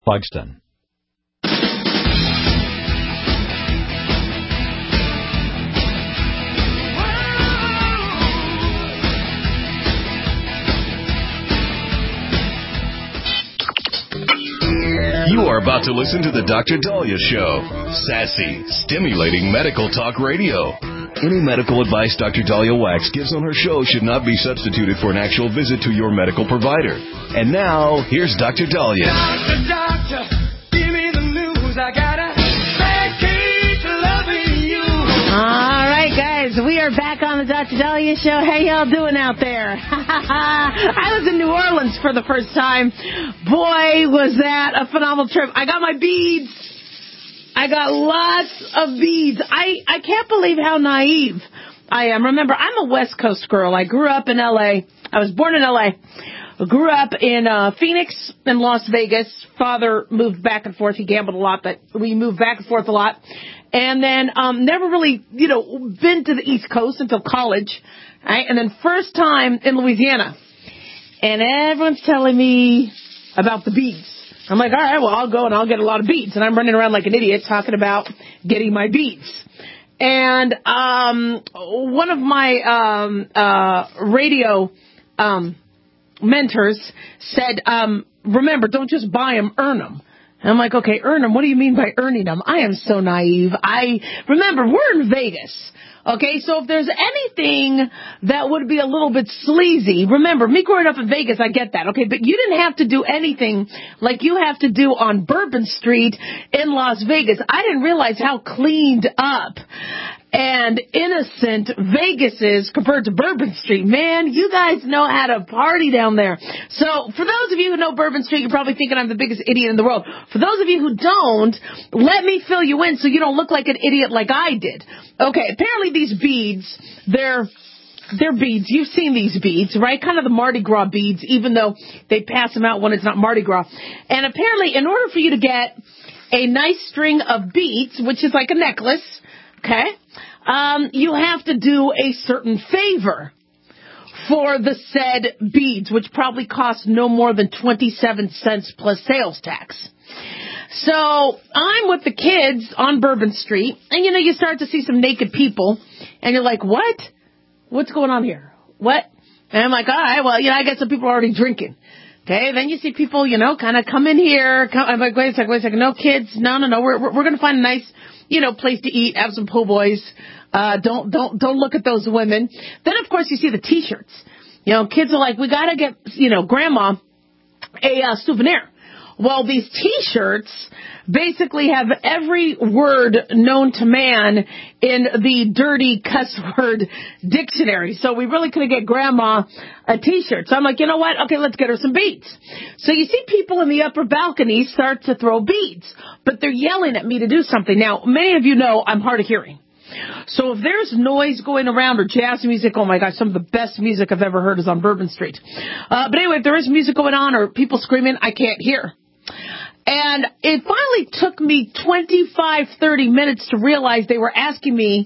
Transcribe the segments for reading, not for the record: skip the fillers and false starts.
Buxton. You are about to listen to the Dr. Dahlia Show. Sassy, stimulating medical talk radio. Any medical advice Dr. Dahlia Wax gives on her show should not be substituted for an actual visit to your medical provider. And now, here's Dr. Dahlia. Doctor, give me the news. I got a bad case of loving you. All right, guys, we are back on the Dr. Dahlia Show. How y'all doing out there? I was in New Orleans for the first time. Boy, was that a phenomenal trip. I got my beads. I got lots of beads. I can't believe how naive I am. Remember, I'm a West Coast girl. I grew up in L.A. I was born in L.A. Grew up in Phoenix and Las Vegas. Father moved back and forth. He gambled a lot, but we moved back and forth a lot. And then never really, been to the East Coast until college. Right? And then first time in Louisiana. And everyone's telling me about the beads. I'm like, all right, well, I'll go and I'll get a lot of beads. And I'm running around like an idiot talking about getting my beads. And one of my radio mentors said, remember, don't just buy them, earn them. And I'm like, okay, earn them. What do you mean by earning them? I am so naive. Remember, we're in Vegas. Okay, so if there's anything that would be a little bit sleazy, remember, me growing up in Vegas, I get that, okay, but you didn't have to do anything like you have to do on Bourbon Street in Las Vegas. I didn't realize how cleaned up and innocent Vegas is compared to Bourbon Street. Man, you guys know how to party down there. So for those of you who know Bourbon Street, you're probably thinking I'm the biggest idiot in the world. For those of you who don't, let me fill you in so you don't look like an idiot like I did. Okay, apparently these beads, they're beads. You've seen these beads, right? Kind of the Mardi Gras beads, even though they pass them out when it's not Mardi Gras. And apparently, in order for you to get a nice string of beads, which is like a necklace, okay, you have to do a certain favor for the said beads, which probably cost no more than 27 cents plus sales tax. So I'm with the kids on Bourbon Street, and, you start to see some naked people, and you're like, what? What's going on here? What? And I'm like, all right, well, I guess some people are already drinking. Okay, then you see people, kind of come in here. I'm like, wait a second. No, kids. No. We're going to find a nice, place to eat, have some po' boys. Don't look at those women. Then, of course, you see the T-shirts. Kids are like, we got to get, grandma a souvenir. Well, these T-shirts basically have every word known to man in the dirty cuss word dictionary. So we really couldn't get Grandma a T-shirt. So I'm like, you know what? Okay, let's get her some beads. So you see people in the upper balcony start to throw beads, but they're yelling at me to do something. Now, many of you know I'm hard of hearing. So if there's noise going around or jazz music, oh my gosh, some of the best music I've ever heard is on Bourbon Street. But anyway, if there is music going on or people screaming, I can't hear. And it finally took me 25, 30 minutes to realize they were asking me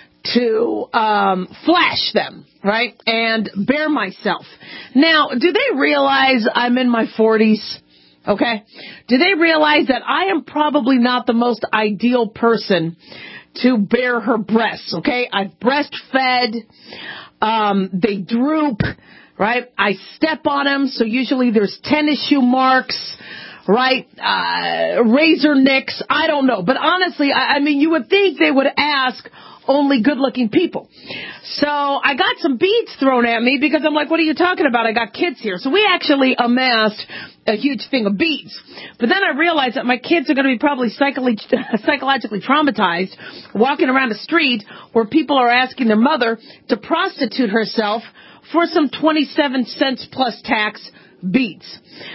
to flash them, right, and bare myself. Now, do they realize I'm in my 40s? Okay? Do they realize that I am probably not the most ideal person to bare her breasts, okay? I've breastfed. They droop, right? I step on them, so usually there's tennis shoe marks, right? Razor nicks. I don't know. But honestly, I mean, you would think they would ask only good-looking people. So I got some beads thrown at me because I'm like, what are you talking about? I got kids here. So we actually amassed a huge thing of beads. But then I realized that my kids are going to be probably psychologically traumatized walking around a street where people are asking their mother to prostitute herself for some 27 cents plus tax beads.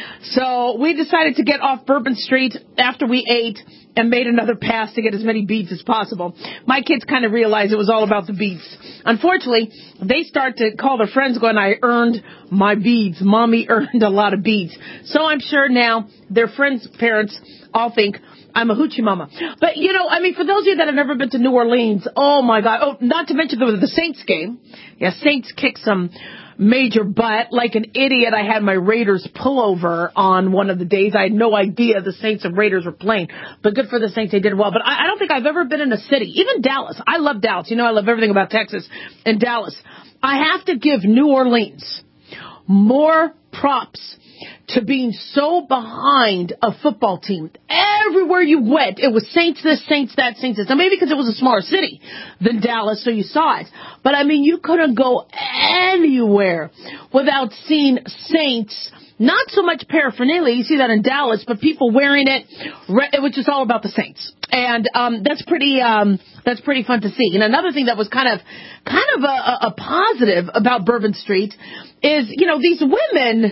So we decided to get off Bourbon Street after we ate and made another pass to get as many beads as possible. My kids kind of realized it was all about the beads. Unfortunately, they start to call their friends going, I earned my beads. Mommy earned a lot of beads. So I'm sure now their friends' parents all think I'm a hoochie mama. But, for those of you that have never been to New Orleans, oh, my God. Oh, not to mention the Saints game. Yeah, Saints kicked some major, but like an idiot, I had my Raiders pullover on one of the days. I had no idea the Saints and Raiders were playing, but good for the Saints. They did well. But I don't think I've ever been in a city, even Dallas. I love Dallas. You know, I love everything about Texas and Dallas. I have to give New Orleans more props to being so behind a football team. Everywhere you went, it was Saints this, Saints that, Saints this. Now, maybe because it was a smaller city than Dallas, so you saw it. But, I mean, you couldn't go anywhere without seeing Saints. Not so much paraphernalia, you see that in Dallas, but people wearing it, which is all about the Saints. And that's pretty fun to see. And another thing that was kind of a positive about Bourbon Street is, you know, these women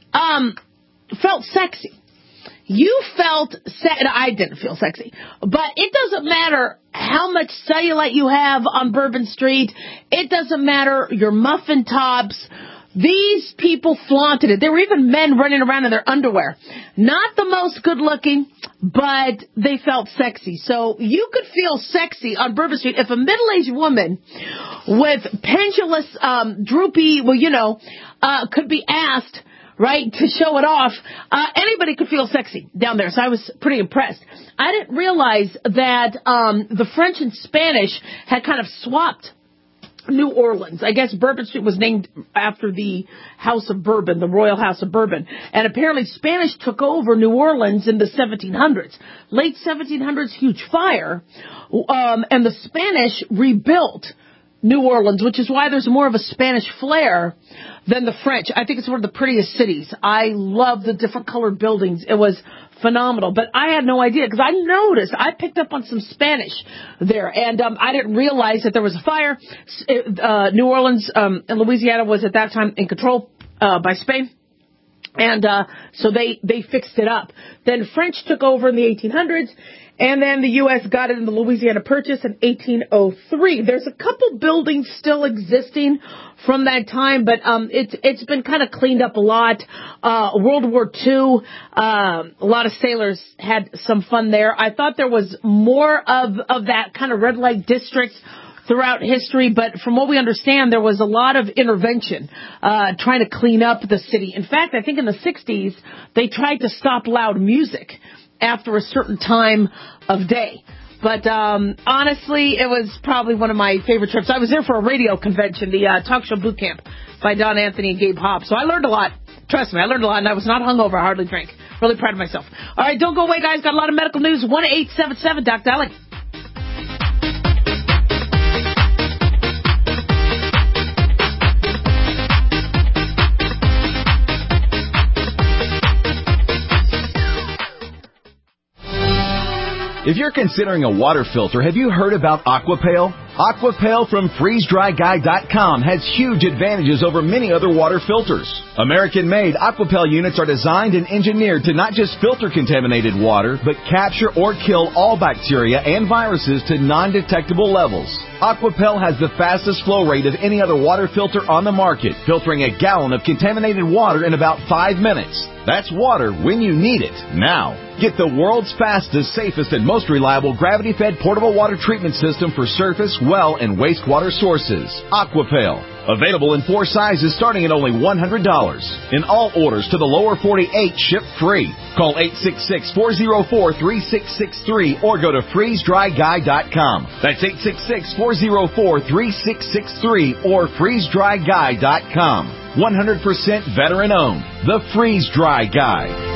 felt sexy. You felt I didn't feel sexy. But it doesn't matter how much cellulite you have on Bourbon Street. It doesn't matter your muffin tops. These people flaunted it. There were even men running around in their underwear. Not the most good looking, but they felt sexy. So you could feel sexy on Bourbon Street if a middle-aged woman with pendulous, droopy, could be asked, right, to show it off. Anybody could feel sexy down there, so I was pretty impressed. I didn't realize that the French and Spanish had kind of swapped New Orleans. I guess Bourbon Street was named after the House of Bourbon, the Royal House of Bourbon. And apparently Spanish took over New Orleans in the 1700s. Late 1700s, huge fire. And the Spanish rebuilt New Orleans, which is why there's more of a Spanish flair than the French. I think it's one of the prettiest cities. I love the different colored buildings. It was phenomenal. But I had no idea because I picked up on some Spanish there, and I didn't realize that there was a fire. New Orleans and Louisiana was at that time in control by Spain. And so they fixed it up. Then French took over in the 1800s, and then the U.S. got it in the Louisiana Purchase in 1803. There's a couple buildings still existing from that time, but it's been kind of cleaned up a lot. World War II, a lot of sailors had some fun there. I thought there was more of that kind of red light district throughout history, but from what we understand, there was a lot of intervention trying to clean up the city. In fact, I think in the 60s, they tried to stop loud music after a certain time of day. But honestly, it was probably one of my favorite trips. I was there for a radio convention, the Talk Show Boot Camp by Don Anthony and Gabe Hobbs. So I learned a lot. Trust me, I learned a lot, and I was not hungover. I hardly drank. Really proud of myself. All right, don't go away, guys. Got a lot of medical news. 1-877-DOC-DALLY. If you're considering a water filter, have you heard about Aquapale? Aquapale from FreezeDryGuy.com has huge advantages over many other water filters. American-made Aquapale units are designed and engineered to not just filter contaminated water, but capture or kill all bacteria and viruses to non-detectable levels. Aquapale has the fastest flow rate of any other water filter on the market, filtering a gallon of contaminated water in about 5 minutes. That's water when you need it, now. Get the world's fastest, safest, and most reliable gravity-fed portable water treatment system for surface, well, and wastewater sources. Aquapale. Available in 4 sizes starting at only $100. In all orders to the lower 48, ship free. Call 866-404-3663 or go to FreezeDryGuy.com. That's 866-404-3663 or FreezeDryGuy.com. 100% veteran-owned. The Freeze Dry Guy.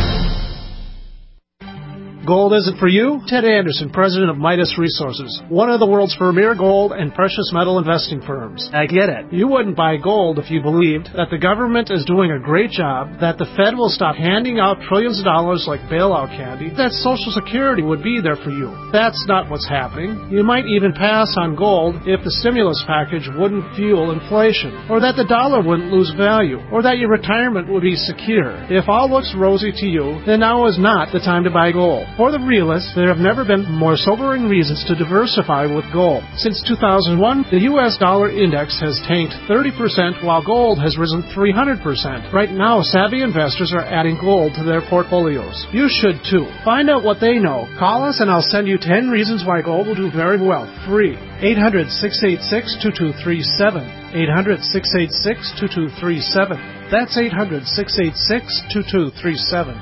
Gold isn't for you? Ted Anderson, president of Midas Resources, one of the world's premier gold and precious metal investing firms. I get it. You wouldn't buy gold if you believed that the government is doing a great job, that the Fed will stop handing out trillions of dollars like bailout candy, that Social Security would be there for you. That's not what's happening. You might even pass on gold if the stimulus package wouldn't fuel inflation, or that the dollar wouldn't lose value, or that your retirement would be secure. If all looks rosy to you, then now is not the time to buy gold. For the realist, there have never been more sobering reasons to diversify with gold. Since 2001, the U.S. dollar index has tanked 30%, while gold has risen 300%. Right now, savvy investors are adding gold to their portfolios. You should too. Find out what they know. Call us and I'll send you 10 reasons why gold will do very well. Free. 800-686-2237. 800-686-2237. That's 800-686-2237.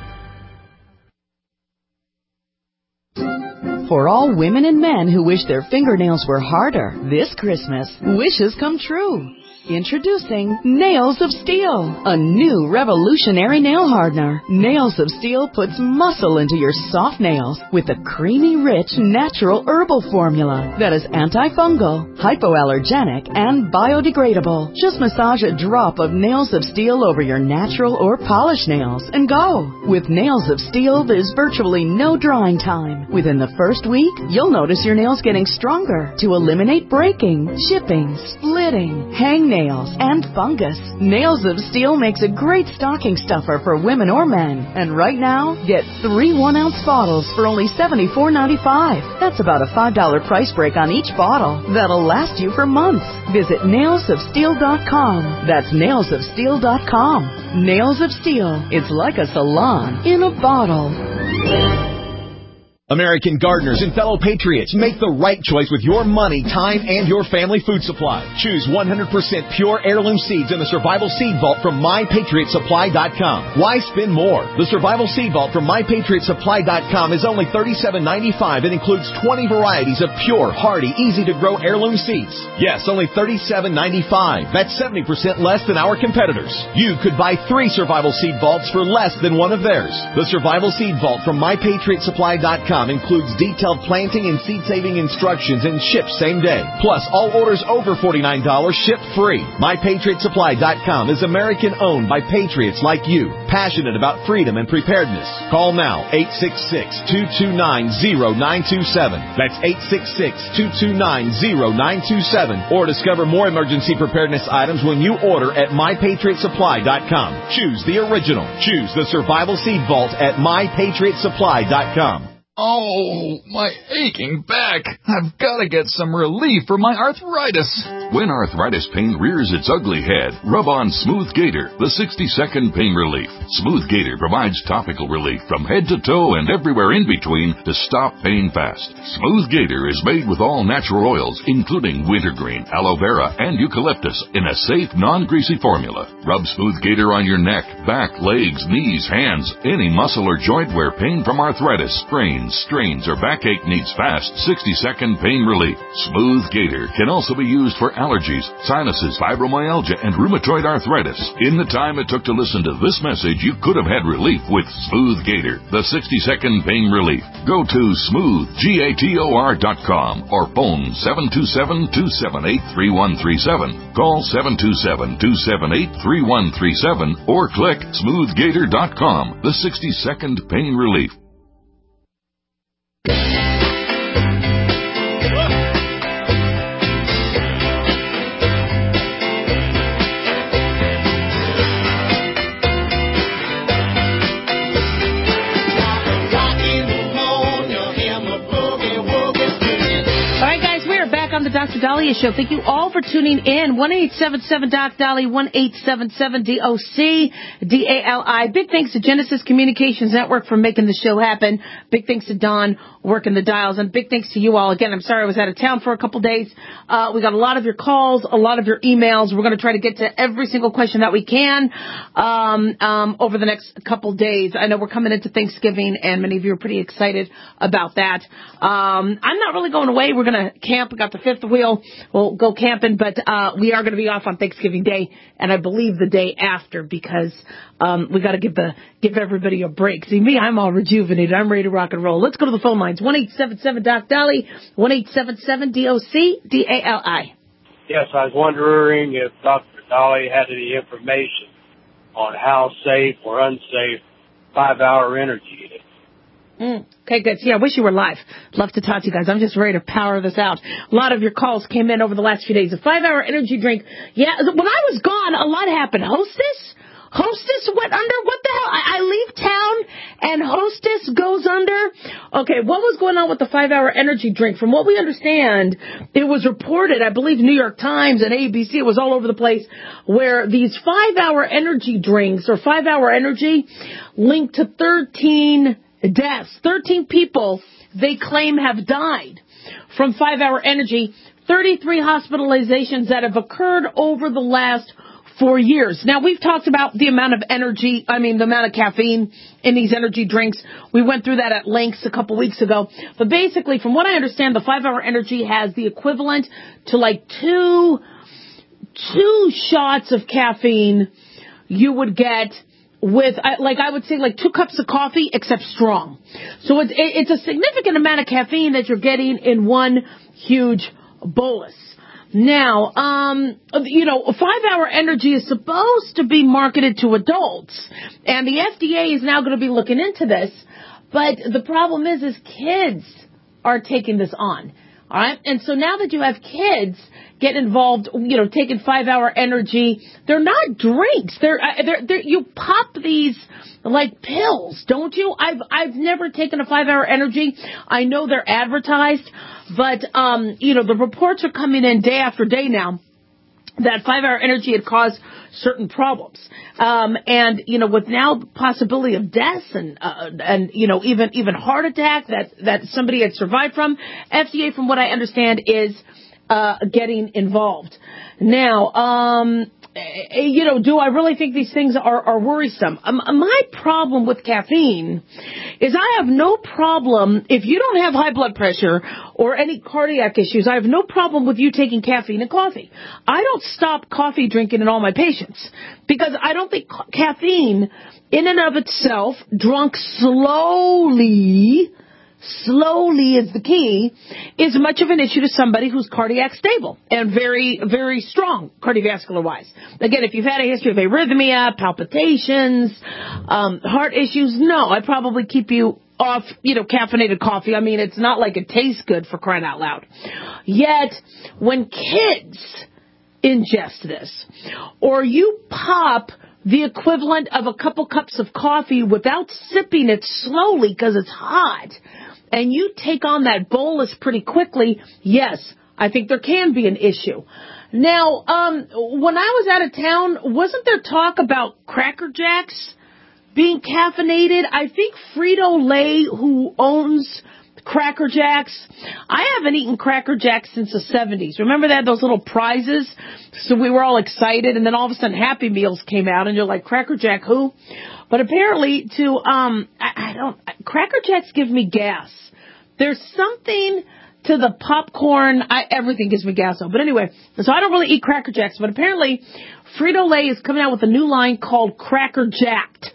For all women and men who wish their fingernails were harder, this Christmas, wishes come true. Introducing Nails of Steel, a new revolutionary nail hardener. Nails of Steel puts muscle into your soft nails with a creamy, rich, natural herbal formula that is antifungal, hypoallergenic, and biodegradable. Just massage a drop of Nails of Steel over your natural or polished nails and go. With Nails of Steel, there's virtually no drying time. Within the first week, you'll notice your nails getting stronger to eliminate breaking, chipping, splitting, hangnails, and fungus. Nails of Steel makes a great stocking stuffer for women or men. And right now, get 3 1-ounce bottles for only $74.95. That's about a $5 price break on each bottle. That'll last you for months. Visit nailsofsteel.com. That's nailsofsteel.com. Nails of Steel. It's like a salon in a bottle. American gardeners and fellow patriots, make the right choice with your money, time, and your family food supply. Choose 100% pure heirloom seeds in the Survival Seed Vault from MyPatriotSupply.com. Why spend more? The Survival Seed Vault from MyPatriotSupply.com is only $37.95 and includes 20 varieties of pure, hardy, easy-to-grow heirloom seeds. Yes, only $37.95. That's 70% less than our competitors. You could buy 3 Survival Seed Vaults for less than one of theirs. The Survival Seed Vault from MyPatriotSupply.com includes detailed planting and seed-saving instructions and ships same day. Plus, all orders over $49 ship free. MyPatriotSupply.com is American-owned by patriots like you, passionate about freedom and preparedness. Call now, 866-229-0927. That's 866-229-0927. Or discover more emergency preparedness items when you order at MyPatriotSupply.com. Choose the original. Choose the Survival Seed Vault at MyPatriotSupply.com. Oh, my aching back. I've got to get some relief for my arthritis. When arthritis pain rears its ugly head, rub on Smooth Gator, the 60-second pain relief. Smooth Gator provides topical relief from head to toe and everywhere in between to stop pain fast. Smooth Gator is made with all natural oils, including wintergreen, aloe vera, and eucalyptus in a safe, non-greasy formula. Rub Smooth Gator on your neck, back, legs, knees, hands, any muscle or joint where pain from arthritis, sprains, strains, or backache needs fast 60-second pain relief. Smooth Gator can also be used for allergies, sinuses, fibromyalgia, and rheumatoid arthritis. In the time it took to listen to this message, you could have had relief with Smooth Gator, the 60-second pain relief. Go to smoothgator.com or phone 727-278-3137. Call 727-278-3137 or click smoothgator.com, the 60-second pain relief. The Dr. Dahlia Show. Thank you all for tuning in. 1-877-DOC-DALI, 1-877-DOC-DALI. Big thanks to Genesis Communications Network for making the show happen. Big thanks to Don working the dials. And big thanks to you all. Again, I'm sorry I was out of town for a couple days. We got a lot of your calls, a lot of your emails. We're going to try to get to every single question that we can over the next couple days. I know we're coming into Thanksgiving, and many of you are pretty excited about that. I'm not really going away. We're going to camp. We got the fifth wheel. We'll go camping, but we are going to be off on Thanksgiving Day, and I believe the day after, because we got to give everybody a break. See, me, I'm all rejuvenated. I'm ready to rock and roll. Let's go to the phone lines. 1-877-DOC-DALI, 1-877-DOC-DALI. Yes, I was wondering if Dr. Dahlia had any information on how safe or unsafe 5-hour energy is. Okay, good. See, I wish you were live. Love to talk to you guys. I'm just ready to power this out. A lot of your calls came in over the last few days. A 5-hour energy drink. Yeah, when I was gone, a lot happened. Hostess went under. What the hell? I leave town and Hostess goes under. Okay, what was going on with the 5-hour energy drink? From what we understand, it was reported, I believe New York Times and ABC, it was all over the place, where these 5-hour energy drinks or 5-hour energy linked to 13 deaths. 13 people they claim have died from 5-hour energy, 33 hospitalizations that have occurred over the last 4 years. Now, we've talked about the amount of the amount of caffeine in these energy drinks. We went through that at length a couple weeks ago. But basically, from what I understand, the 5-hour energy has the equivalent to like two shots of caffeine you would get with, I would say, like 2 cups of coffee, except strong. So it's a significant amount of caffeine that you're getting in one huge bolus. Now, 5-hour energy is supposed to be marketed to adults, and the FDA is now going to be looking into this, but the problem is kids are taking this on, all right? And so now that you have kids get involved, taking 5-hour energy, they're not drinks. They're you pop these like pills, don't you? I've never taken a 5-hour energy. I know they're advertised, but the reports are coming in day after day now that 5-hour energy had caused certain problems. And with now the possibility of deaths and even heart attack that somebody had survived from, FDA, from what I understand, is getting involved. Now, do I really think these things are worrisome? My problem with caffeine is I have no problem, if you don't have high blood pressure or any cardiac issues, I have no problem with you taking caffeine and coffee. I don't stop coffee drinking in all my patients because I don't think caffeine in and of itself, drunk slowly is the key, is much of an issue to somebody who's cardiac stable and very, very strong cardiovascular-wise. Again, if you've had a history of arrhythmia, palpitations, heart issues, no, I'd probably keep you off, caffeinated coffee. I mean, it's not like it tastes good, for crying out loud. Yet, when kids ingest this, or you pop the equivalent of a couple cups of coffee without sipping it slowly because it's hot, and you take on that bolus pretty quickly, yes, I think there can be an issue. Now, when I was out of town, wasn't there talk about Cracker Jacks being caffeinated? I think Frito-Lay, who owns Cracker Jacks, I haven't eaten Cracker Jacks since the 70s. Remember that, those little prizes? So we were all excited, and then all of a sudden Happy Meals came out, and you're like, Cracker Jack who? But apparently Cracker Jacks give me gas. There's something to the popcorn, everything gives me gas though. But anyway, so I don't really eat Cracker Jacks, but apparently Frito-Lay is coming out with a new line called Cracker Jacked.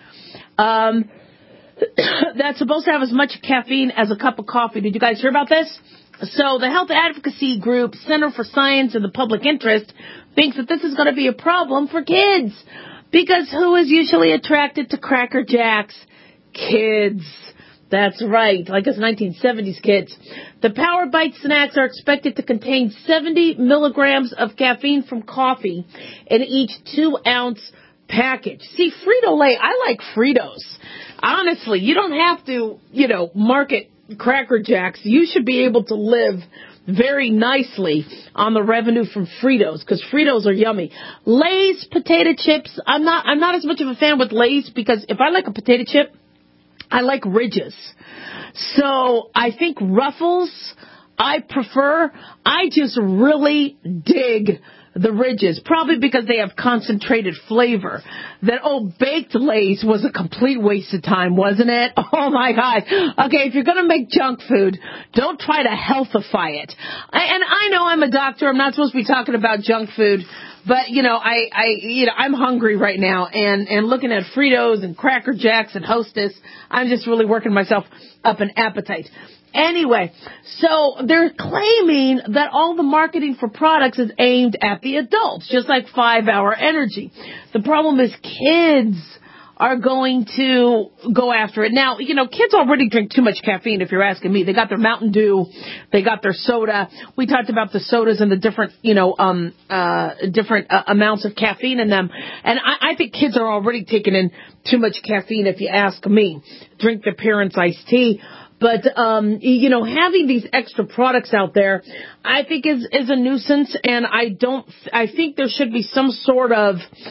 That's supposed to have as much caffeine as a cup of coffee. Did you guys hear about this? So the health advocacy group Center for Science and the Public Interest thinks that this is going to be a problem for kids. Because who is usually attracted to Cracker Jacks? Kids. That's right, like us 1970s kids. The Power Bite snacks are expected to contain 70 milligrams of caffeine from coffee in each 2-ounce package. See, Frito-Lay, I like Fritos. Honestly, you don't have to, market Cracker Jacks. You should be able to live very nicely on the revenue from Fritos, because Fritos are yummy. Lay's potato chips, I'm not as much of a fan with Lay's, because if I like a potato chip, I like ridges. So I think Ruffles, I prefer. I just really dig the ridges, probably because they have concentrated flavor. That old baked Lay's was a complete waste of time, wasn't it? Oh my God. Okay, if you're going to make junk food, don't try to healthify it. And I know I'm a doctor. I'm not supposed to be talking about junk food. But, I'm hungry right now, and looking at Fritos and Cracker Jacks and Hostess, I'm just really working myself up an appetite. Anyway, so they're claiming that all the marketing for products is aimed at the adults, just like 5-hour energy. The problem is kids are going to go after it. Now, kids already drink too much caffeine, if you're asking me. They got their Mountain Dew. They got their soda. We talked about the sodas and the different, different amounts of caffeine in them. And I think kids are already taking in too much caffeine, if you ask me. Drink their parents' iced tea. But, having these extra products out there, I think is a nuisance, and I think there should be some sort of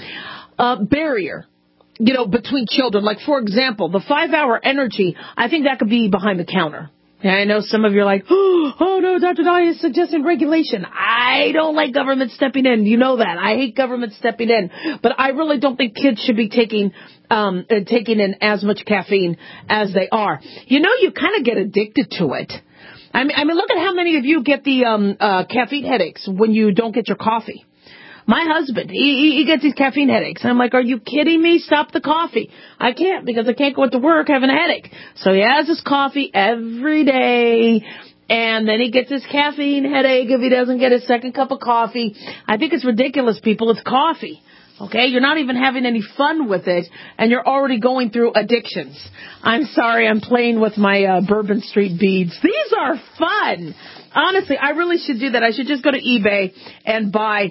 barrier, between children. Like, for example, the 5-hour energy, I think that could be behind the counter. And I know some of you are like, oh no, Dr. Dahlia is suggesting regulation. I don't like government stepping in. You know that. I hate government stepping in. But I really don't think kids should be taking in as much caffeine as they are. You kind of get addicted to it. I mean, look at how many of you get the caffeine headaches when you don't get your coffee. My husband, he gets these caffeine headaches. I'm like, are you kidding me? Stop the coffee. I can't, because I can't go into work having a headache. So he has his coffee every day, and then he gets his caffeine headache if he doesn't get his second cup of coffee. I think it's ridiculous, people. It's coffee. Okay? You're not even having any fun with it, and you're already going through addictions. I'm sorry, I'm playing with my Bourbon Street beads. These are fun. Honestly, I really should do that. I should just go to eBay and buy...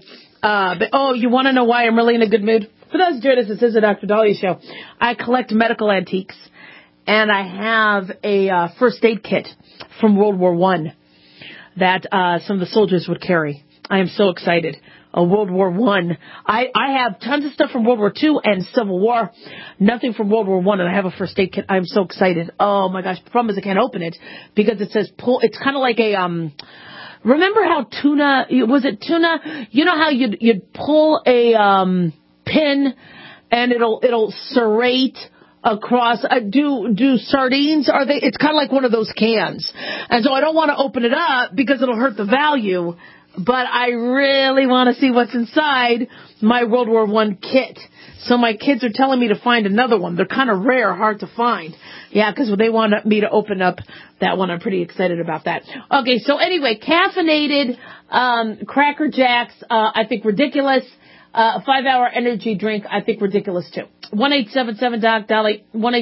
you want to know why I'm really in a good mood? For those doing this is a Dr. Dahlia show. I collect medical antiques, and I have a first aid kit from World War I that some of the soldiers would carry. I am so excited. World War I. I have tons of stuff from World War II and Civil War. Nothing from World War I, and I have a first aid kit. I'm so excited. Oh, my gosh. The problem is I can't open it because it says pull. It's kind of like a... Remember how tuna, was it tuna? You know how you'd pull a pin and it'll serrate across, do sardines? It's kind of like one of those cans. And so I don't want to open it up because it'll hurt the value, but I really want to see what's inside my World War I kit. So my kids are telling me to find another one. They're kind of rare, hard to find. Yeah, because they want me to open up that one. I'm pretty excited about that. Okay, so anyway, caffeinated Cracker Jacks, I think ridiculous. 5-hour energy drink, I think ridiculous too. 1-877-DOC-DALI,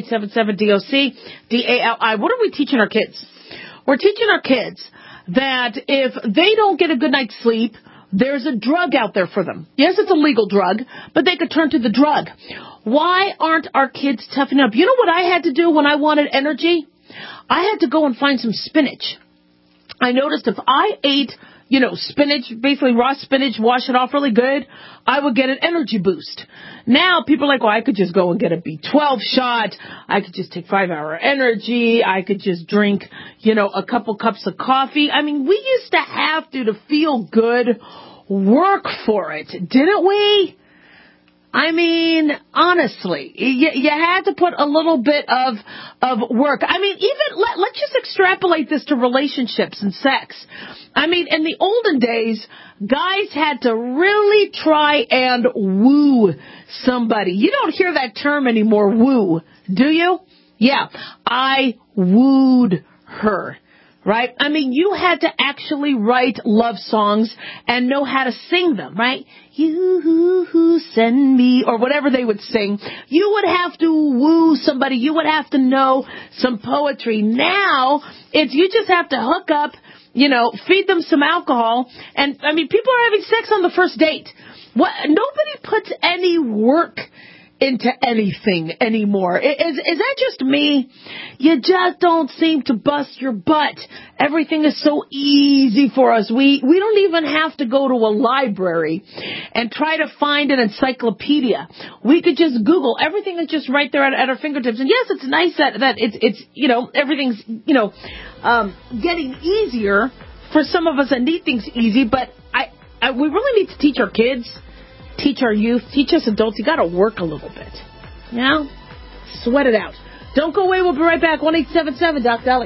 1-877-DOC-DALI. What are we teaching our kids? We're teaching our kids that if they don't get a good night's sleep, there's a drug out there for them. Yes, it's a legal drug, but they could turn to the drug. Why aren't our kids toughening up? You know what I had to do when I wanted energy? I had to go and find some spinach. I noticed if I ate, spinach, basically raw spinach, wash it off really good, I would get an energy boost. Now people are like, well, I could just go and get a B12 shot. I could just take 5-hour energy. I could just drink, a couple cups of coffee. I mean, we used to have to feel good, work for it, didn't we? I mean, honestly, you had to put a little bit of work. I mean, even let's just extrapolate this to relationships and sex. I mean, in the olden days, guys had to really try and woo somebody. You don't hear that term anymore, woo, do you? Yeah, I wooed her. Right? I mean, you had to actually write love songs and know how to sing them, right? You who send me, or whatever they would sing. You would have to woo somebody. You would have to know some poetry. Now, you just have to hook up, feed them some alcohol. And, I mean, people are having sex on the first date. Nobody puts any work into anything anymore. Is that just me? You just don't seem to bust your butt. Everything is so easy for us. We don't even have to go to a library and try to find an encyclopedia. We could just Google. Everything is just right there at our fingertips. And yes, it's nice that it's everything's getting easier for some of us that need things easy. But we really need to teach our kids. Teach our youth, teach us adults, you got to work a little bit. Sweat it out. Don't go away. We'll be right back. 1-877-DOC-DALI.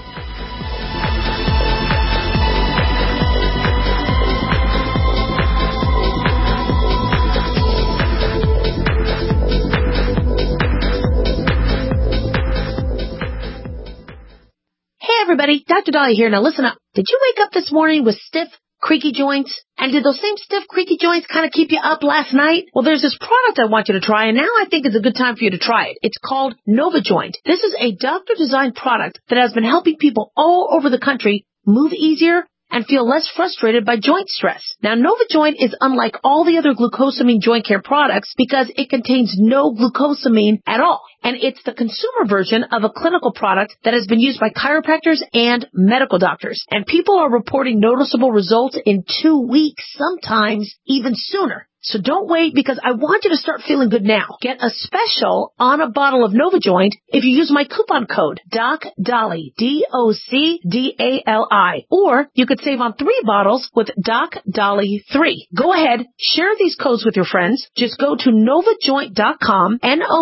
Hey, everybody. Dr. Dahlia here. Now, listen up. Did you wake up this morning with stiff, creaky joints? And did those same stiff, creaky joints kind of keep you up last night? Well, there's this product I want you to try, and now I think it's a good time for you to try it. It's called NovaJoint. This is a doctor-designed product that has been helping people all over the country move easier, and feel less frustrated by joint stress. Now, NovaJoint is unlike all the other glucosamine joint care products because it contains no glucosamine at all. And it's the consumer version of a clinical product that has been used by chiropractors and medical doctors. And people are reporting noticeable results in 2 weeks, sometimes even sooner. So don't wait, because I want you to start feeling good now. Get a special on a bottle of NovaJoint if you use my coupon code DocDali, DocDali. Or you could save on 3 bottles with DocDali3. Go ahead, share these codes with your friends. Just go to NovaJoint.com,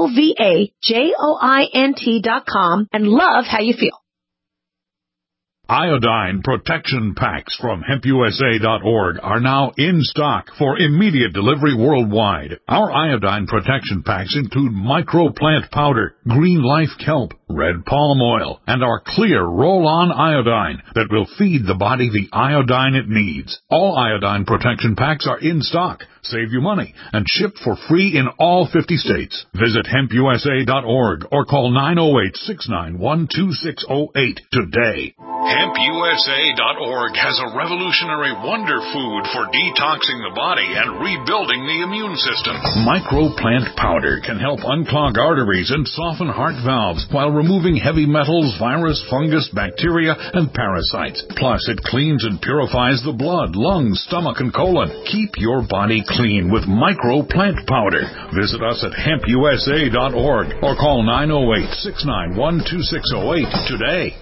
NovaJoint.com, and love how you feel. Iodine protection packs from HempUSA.org are now in stock for immediate delivery worldwide. Our iodine protection packs include microplant powder, green life kelp, red palm oil, and our clear roll-on iodine that will feed the body the iodine it needs. All iodine protection packs are in stock, save you money, and shipped for free in all 50 states. Visit HempUSA.org or call 908-691-2608 today. HempUSA.org has a revolutionary wonder food for detoxing the body and rebuilding the immune system. Microplant powder can help unclog arteries and soften heart valves while removing heavy metals, virus, fungus, bacteria, and parasites. Plus, it cleans and purifies the blood, lungs, stomach, and colon. Keep your body clean with microplant powder. Visit us at HempUSA.org or call 908-691-2608 today.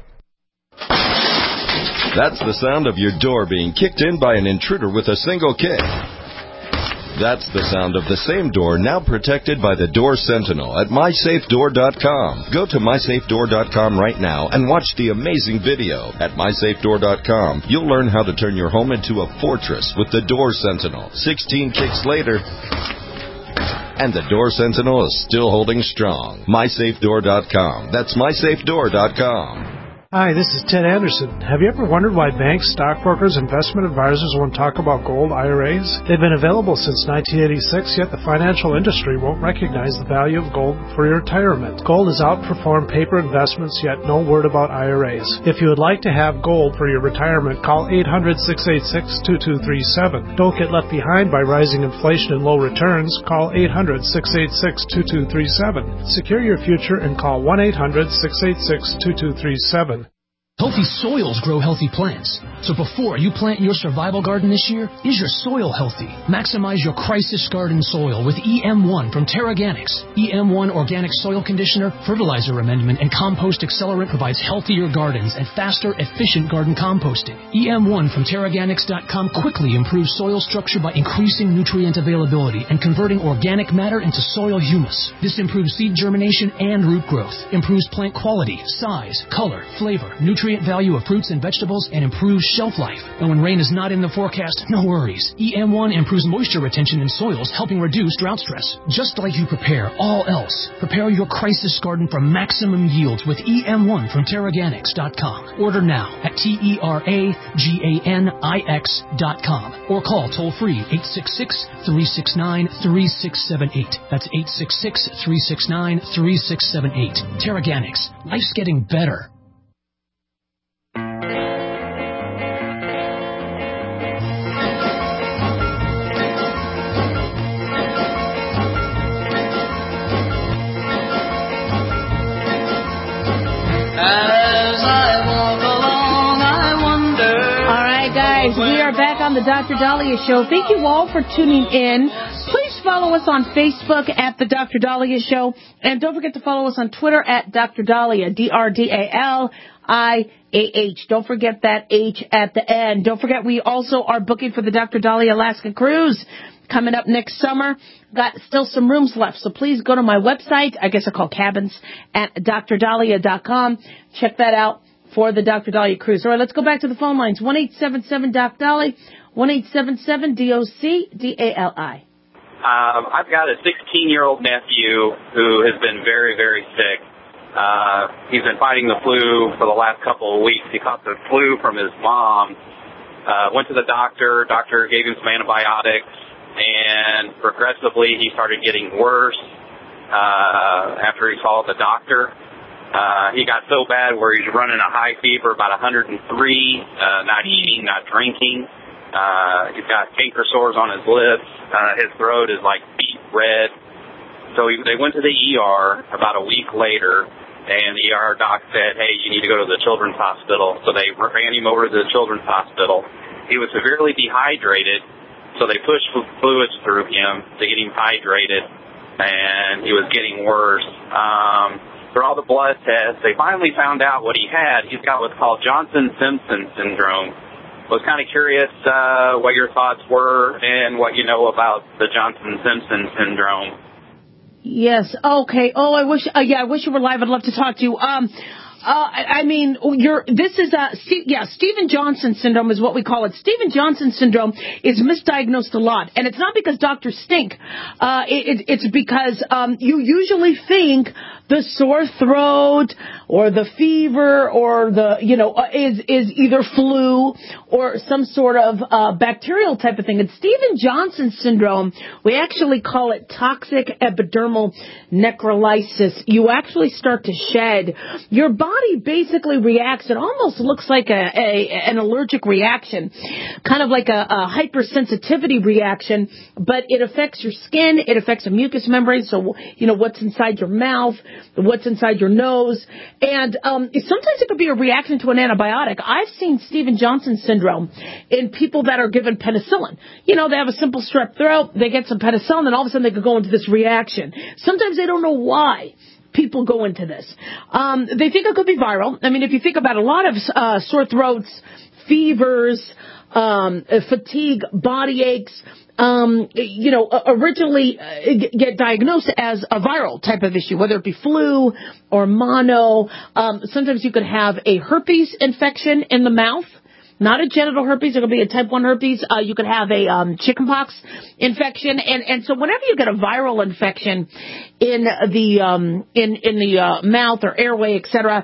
That's the sound of your door being kicked in by an intruder with a single kick. That's the sound of the same door now protected by the Door Sentinel at MySafeDoor.com. Go to MySafeDoor.com right now and watch the amazing video. At MySafeDoor.com, you'll learn how to turn your home into a fortress with the Door Sentinel. 16 kicks later, and the Door Sentinel is still holding strong. MySafeDoor.com. That's MySafeDoor.com. Hi, this is Ted Anderson. Have you ever wondered why banks, stockbrokers, investment advisors won't talk about gold IRAs? They've been available since 1986, yet the financial industry won't recognize the value of gold for your retirement. Gold has outperformed paper investments, yet no word about IRAs. If you would like to have gold for your retirement, call 800-686-2237. Don't get left behind by rising inflation and low returns. Call 800-686-2237. Secure your future and call 1-800-686-2237. Healthy soils grow healthy plants. So before you plant your survival garden this year, is your soil healthy? Maximize your crisis garden soil with EM1 from Terraganics. EM1 Organic Soil Conditioner, Fertilizer Amendment, and Compost Accelerant provides healthier gardens and faster, efficient garden composting. EM1 from Terraganics.com quickly improves soil structure by increasing nutrient availability and converting organic matter into soil humus. This improves seed germination and root growth, improves plant quality, size, color, flavor, nutrient value of fruits and vegetables, and improves shelf life. And when rain is not in the forecast, no worries. EM1 improves moisture retention in soils, helping reduce drought stress. Just like you prepare all else, prepare your crisis garden for maximum yields with EM1 from Terraganics.com. Order now at TERAGANIX.com or call toll-free 866-369-3678. That's 866-369-3678. Terraganics. Life's getting better. We are back on the Dr. Dahlia Show. Thank you all for tuning in. Please follow us on Facebook at the Dr. Dahlia Show. And don't forget to follow us on Twitter at Dr. Dahlia, DRDALIAH. Don't forget that H at the end. Don't forget we also are booking for the Dr. Dahlia Alaska Cruise coming up next summer. Got still some rooms left, so please go to my website. I guess they're called cabins at DrDahlia.com. Check that out for the Dr. Dahlia Cruise. All right, let's go back to the phone lines. 1-877-DOC-DALI, 1-877-DOC-DALI. I've got a 16-year-old nephew who has been very, very sick. He's been fighting the flu for the last couple of weeks. He caught the flu from his mom. Went to the doctor. Doctor gave him some antibiotics, and progressively he started getting worse after he saw the doctor. He got so bad where he's running a high fever, about 103, not eating, not drinking. He's got canker sores on his lips. His throat is like beet red. So they went to the ER about a week later, and the ER doc said, hey, you need to go to the children's hospital. So they ran him over to the children's hospital. He was severely dehydrated, so they pushed fluids through him to get him hydrated, and he was getting worse. For all the blood tests, they finally found out what he had. He's got what's called Johnson-Simpson syndrome. I was kind of curious what your thoughts were and what you know about the Johnson-Simpson syndrome. Yes. Okay. Oh, I wish you were live. I'd love to talk to you. Stephen Johnson syndrome is what we call it. Stephen Johnson syndrome is misdiagnosed a lot, and it's not because doctors stink. It's because you usually think the sore throat or the fever or is either flu or some sort of bacterial type of thing. And Stephen Johnson syndrome, we actually call it toxic epidermal necrolysis. You actually start to shed. Your body basically reacts. It almost looks like an allergic reaction, kind of like a hypersensitivity reaction, but it affects your skin. It affects the mucous membrane. So, what's inside your mouth, what's inside your nose. And sometimes it could be a reaction to an antibiotic. I've seen Stephen Johnson syndrome in people that are given penicillin. They have a simple strep throat, they get some penicillin, and all of a sudden they could go into this reaction. Sometimes they don't know why people go into this. They think it could be viral. I mean, if you think about a lot of sore throats, fevers, fatigue, body aches, originally get diagnosed as a viral type of issue, whether it be flu or mono. Sometimes you could have a herpes infection in the mouth. Not a genital herpes, it could be a type 1 herpes. You could have a chickenpox infection, and so whenever you get a viral infection in the mouth or airway, etc.,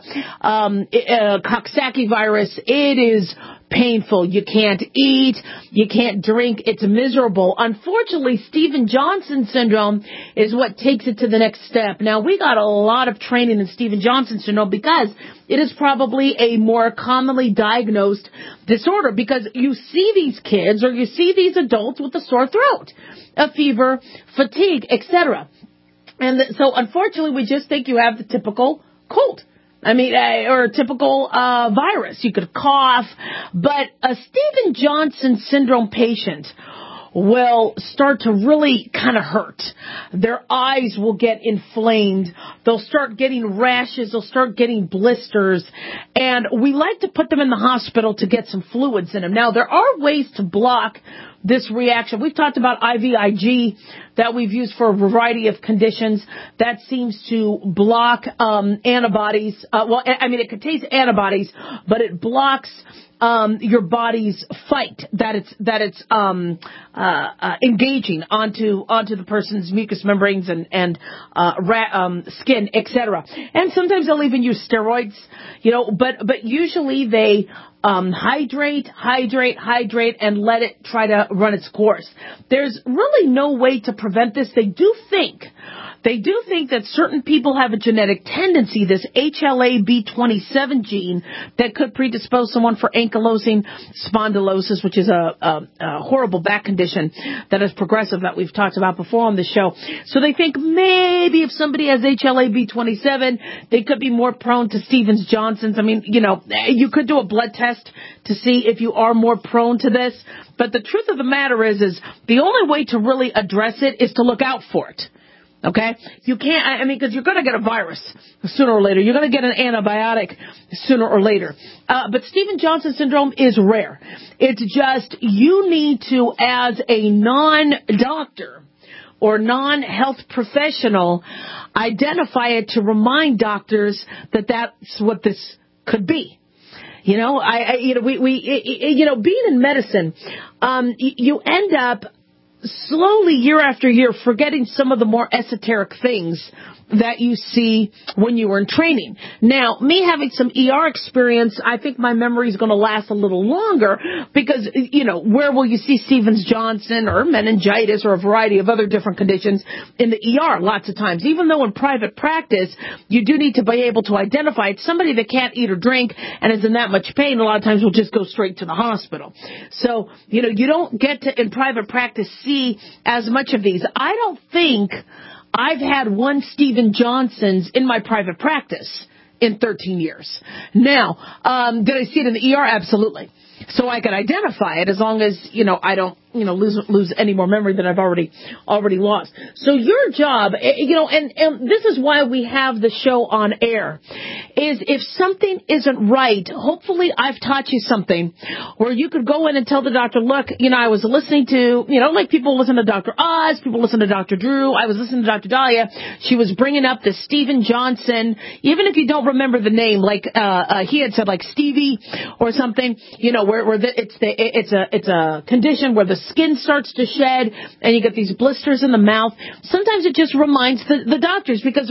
Coxsackie virus, it is painful. You can't eat, you can't drink. It's miserable. Unfortunately, Stephen Johnson syndrome is what takes it to the next step. Now, we got a lot of training in Stephen Johnson syndrome because it is probably a more commonly diagnosed disorder, because you see these kids or you see these adults with a sore throat, a fever, fatigue, etc. And so, unfortunately, we just think you have the typical cold. Or a typical virus. You could cough, but a Stephen Johnson syndrome patient will start to really kind of hurt. Their eyes will get inflamed. They'll start getting rashes. They'll start getting blisters. And we like to put them in the hospital to get some fluids in them. Now, there are ways to block this reaction. We've talked about IVIG that we've used for a variety of conditions that seems to block antibodies. It contains antibodies, but it blocks your body's fight that it's engaging onto the person's mucous membranes and skin, etc. And sometimes they'll even use steroids, but usually they hydrate, and let it try to run its course. There's really no way to prevent this. They do think that certain people have a genetic tendency, this HLA-B27 gene, that could predispose someone for ankylosing spondylosis, which is a horrible back condition that is progressive that we've talked about before on the show. So they think maybe if somebody has HLA-B27, they could be more prone to Stephen Johnson's. You could do a blood test to see if you are more prone to this. But the truth of the matter is the only way to really address it is to look out for it. Okay? You can't, because you're going to get a virus sooner or later. You're going to get an antibiotic sooner or later. But Stephen Johnson syndrome is rare. It's just you need to, as a non-doctor or non-health professional, identify it to remind doctors that that's what this could be. Being in medicine, you end up slowly, year after year, forgetting some of the more esoteric things that you see when you were in training. Now, me having some ER experience, I think my memory is going to last a little longer because, where will you see Stevens-Johnson or meningitis or a variety of other different conditions in the ER lots of times? Even though in private practice, you do need to be able to identify it. Somebody that can't eat or drink and is in that much pain, a lot of times will just go straight to the hospital. So, you don't get to, in private practice, see as much of these. I don't think I've had one Stephen Johnson's in my private practice in 13 years. Now, did I see it in the ER? Absolutely. So I can identify it as long as, I don't, lose any more memory than I've already lost. So your job, and this is why we have the show on air, is if something isn't right, hopefully I've taught you something where you could go in and tell the doctor, look, I was listening to, like people listen to Dr. Oz, people listen to Dr. Drew, I was listening to Dr. Dahlia, she was bringing up the Stephen Johnson, even if you don't remember the name, like, he had said like Stevie or something, where it's a condition where the skin starts to shed and you get these blisters in the mouth. Sometimes it just reminds the doctors, because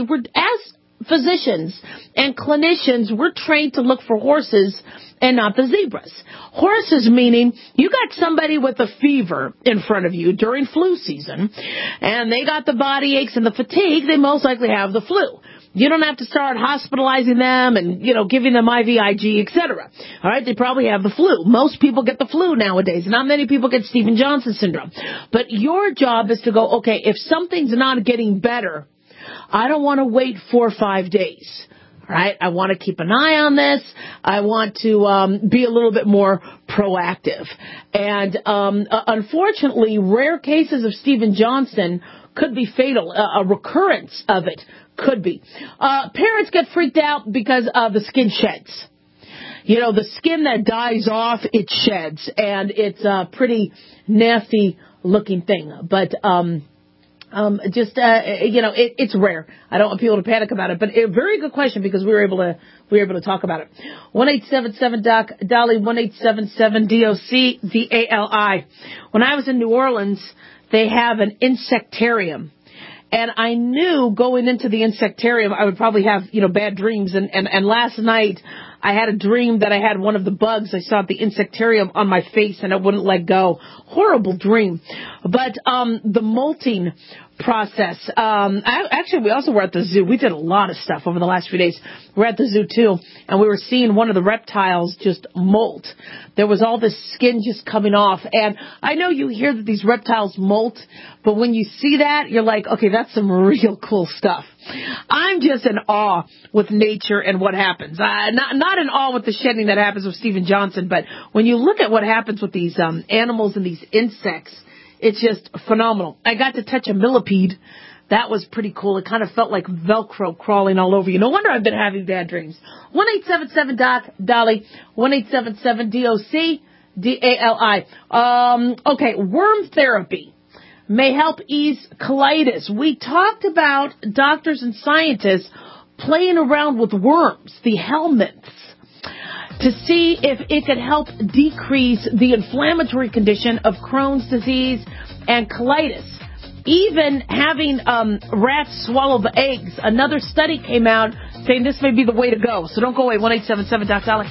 as physicians and clinicians, we're trained to look for horses and not the zebras. Horses meaning you got somebody with a fever in front of you during flu season and they got the body aches and the fatigue, they most likely have the flu. You don't have to start hospitalizing them and, giving them IVIG, etc. All right, they probably have the flu. Most people get the flu nowadays. Not many people get Stevens-Johnson syndrome. But your job is to go, okay, if something's not getting better, I don't want to wait 4 or 5 days. All right, I want to keep an eye on this. I want to be a little bit more proactive. And unfortunately, rare cases of Stevens-Johnson could be fatal. A recurrence of it could be. Parents get freaked out because the skin sheds. The skin that dies off, it sheds, and it's a pretty nasty looking thing. But it's rare. I don't want people to panic about it, but a very good question, because we were able to talk about it. 1-877-DOC-DALI, 1-877-DOC-DALI. When I was in New Orleans, they have an insectarium. And I knew going into the insectarium, I would probably have, bad dreams. And last night, I had a dream that I had one of the bugs I saw at the insectarium on my face, and I wouldn't let go. Horrible dream. But the molting process, actually, we also were at the zoo. We did a lot of stuff over the last few days. We're at the zoo, too, and we were seeing one of the reptiles just molt. There was all this skin just coming off. And I know you hear that these reptiles molt, but when you see that, you're like, okay, that's some real cool stuff. I'm just in awe with nature and what happens. Not in awe with the shedding that happens with Stephen Johnson, but when you look at what happens with these animals and these insects, it's just phenomenal. I got to touch a millipede. That was pretty cool. It kind of felt like Velcro crawling all over you. No wonder I've been having bad dreams. 1-877-DOC-DALI, 1-877-DOC-DALI. Okay, worm therapy may help ease colitis. We talked about doctors and scientists playing around with worms, the helminths, to see if it could help decrease the inflammatory condition of Crohn's disease and colitis. Even having rats swallow the eggs. Another study came out saying this may be the way to go. So don't go away. 1-877-DOC-DALI.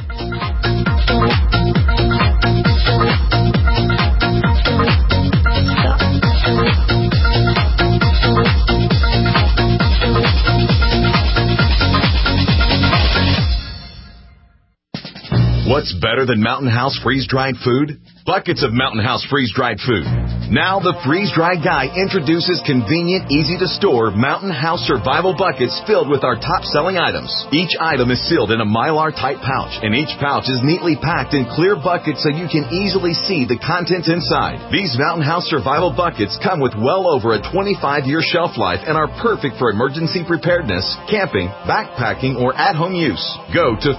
What's better than Mountain House freeze-dried food? Buckets of Mountain House freeze-dried food. Now the freeze-dried guy introduces convenient, easy-to-store Mountain House survival buckets filled with our top-selling items. Each item is sealed in a Mylar-type pouch, and each pouch is neatly packed in clear buckets so you can easily see the contents inside. These Mountain House survival buckets come with well over a 25-year shelf life and are perfect for emergency preparedness, camping, backpacking, or at-home use. Go to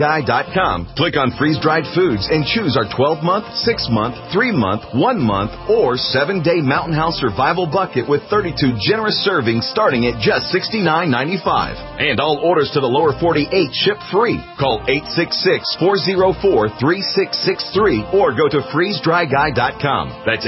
freezedryguy.com, click on freeze-dried foods, and choose our 12-month, 6-month, 3-month, 1-month, or 7-day Mountain House Survival Bucket with 32 generous servings starting at just $69.95. And all orders to the lower 48 ship free. Call 866-404-3663 or go to freezedryguy.com. That's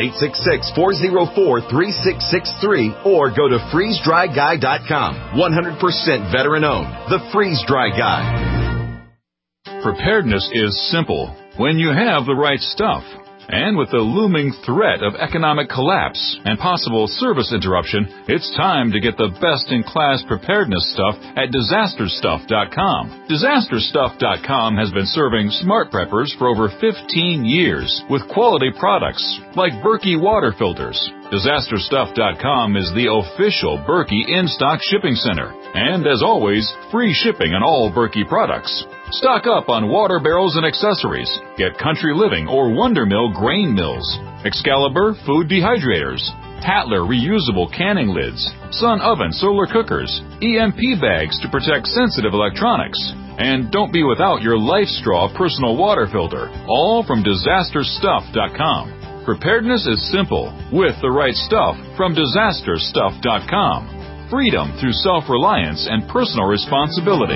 866-404-3663 or go to freezedryguy.com. 100% veteran owned. The Freeze Dry Guy. Preparedness is simple when you have the right stuff. And with the looming threat of economic collapse and possible service interruption, it's time to get the best-in-class preparedness stuff at DisasterStuff.com. DisasterStuff.com has been serving smart preppers for over 15 years with quality products like Berkey water filters. DisasterStuff.com is the official Berkey in-stock shipping center. And as always, free shipping on all Berkey products. Stock up on water barrels and accessories. Get Country Living or Wonder Mill grain mills, Excalibur food dehydrators, Tatler reusable canning lids, Sun oven solar cookers, EMP bags to protect sensitive electronics. And don't be without your LifeStraw personal water filter, all from DisasterStuff.com. Preparedness is simple with the right stuff from DisasterStuff.com. Freedom through self-reliance and personal responsibility.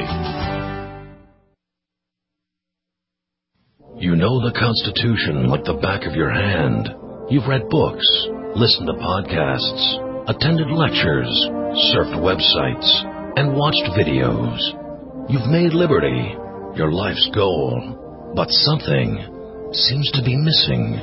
You know the Constitution like the back of your hand. You've read books, listened to podcasts, attended lectures, surfed websites, and watched videos. You've made liberty your life's goal, but something seems to be missing.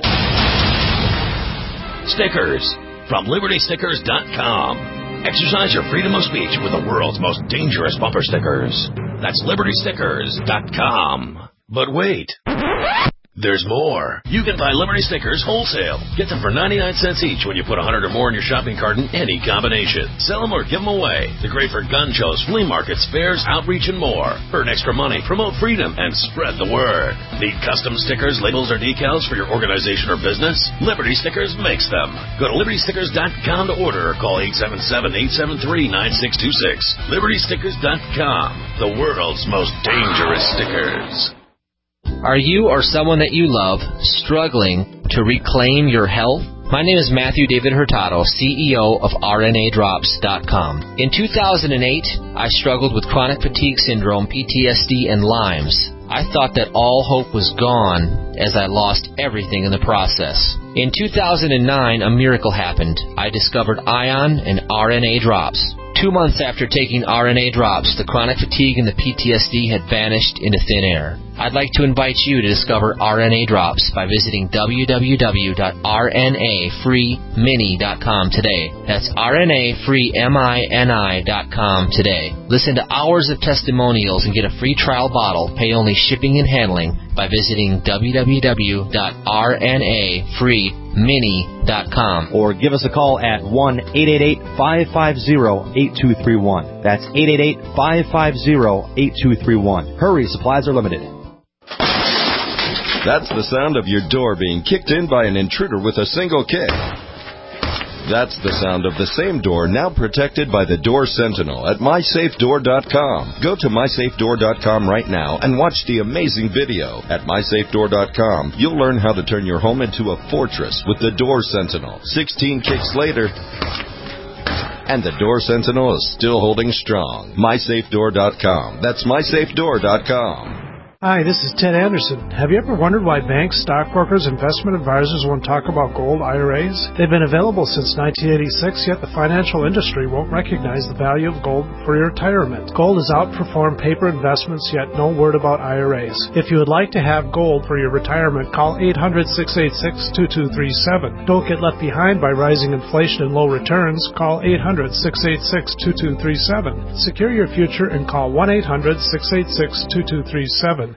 Stickers from LibertyStickers.com. Exercise your freedom of speech with the world's most dangerous bumper stickers. That's LibertyStickers.com. But wait, there's more. You can buy Liberty Stickers wholesale. Get them for 99 cents each when you put 100 or more in your shopping cart in any combination. Sell them or give them away. They're great for gun shows, flea markets, fairs, outreach, and more. Earn extra money, promote freedom, and spread the word. Need custom stickers, labels, or decals for your organization or business? Liberty Stickers makes them. Go to LibertyStickers.com to order or call 877-873-9626. LibertyStickers.com. The world's most dangerous stickers. Are you or someone that you love struggling to reclaim your health? My name is Matthew David Hurtado, CEO of RNADrops.com. In 2008, I struggled with chronic fatigue syndrome, PTSD, and Lyme's. I thought that all hope was gone as I lost everything in the process. In 2009, a miracle happened. I discovered ION and RNA Drops. 2 months after taking RNA Drops, the chronic fatigue and the PTSD had vanished into thin air. I'd like to invite you to discover RNA Drops by visiting www.rnafreemini.com today. That's rnafreemini.com today. Listen to hours of testimonials and get a free trial bottle. Pay only shipping and handling by visiting www.rnafreemini.com. Or give us a call at 1-888-550-8231. That's 888-550-8231. Hurry, supplies are limited. That's the sound of your door being kicked in by an intruder with a single kick. That's the sound of the same door now protected by the Door Sentinel at MySafeDoor.com. Go to MySafeDoor.com right now and watch the amazing video. At MySafeDoor.com, you'll learn how to turn your home into a fortress with the Door Sentinel. 16 kicks later, and the Door Sentinel is still holding strong. MySafeDoor.com. That's MySafeDoor.com. Hi, this is Ted Anderson. Have you ever wondered why banks, stockbrokers, investment advisors won't talk about gold IRAs? They've been available since 1986, yet the financial industry won't recognize the value of gold for your retirement. Gold has outperformed paper investments, yet no word about IRAs. If you would like to have gold for your retirement, call 800-686-2237. Don't get left behind by rising inflation and low returns. Call 800-686-2237. Secure your future and call 1-800-686-2237.